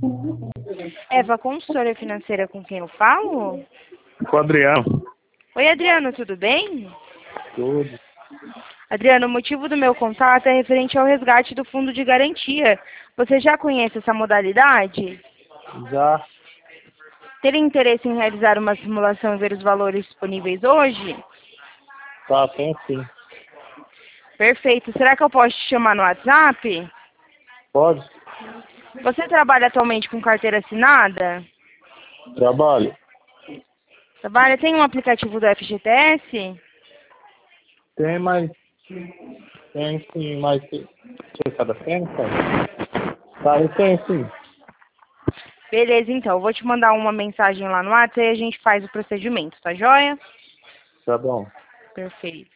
Eva, consultora financeira, com quem eu falo? Com o Adriano. Oi, Adriano, tudo bem? Tudo. Adriano, o motivo do meu contato é referente ao resgate do fundo de garantia. Você já conhece essa modalidade? Já. Teria interesse em realizar uma simulação e ver os valores disponíveis hoje? Tá, tem sim. Perfeito. Será que eu posso te chamar no WhatsApp? Pode? Você trabalha atualmente com carteira assinada? Trabalho. Trabalha? Tem um aplicativo do FGTS? Tem, mas... Tem sim, mas... Você sabe tem, cara? Tá, tem sim. Beleza, então. Eu vou te mandar uma mensagem lá no WhatsApp e a gente faz o procedimento, tá joia? Tá bom. Perfeito.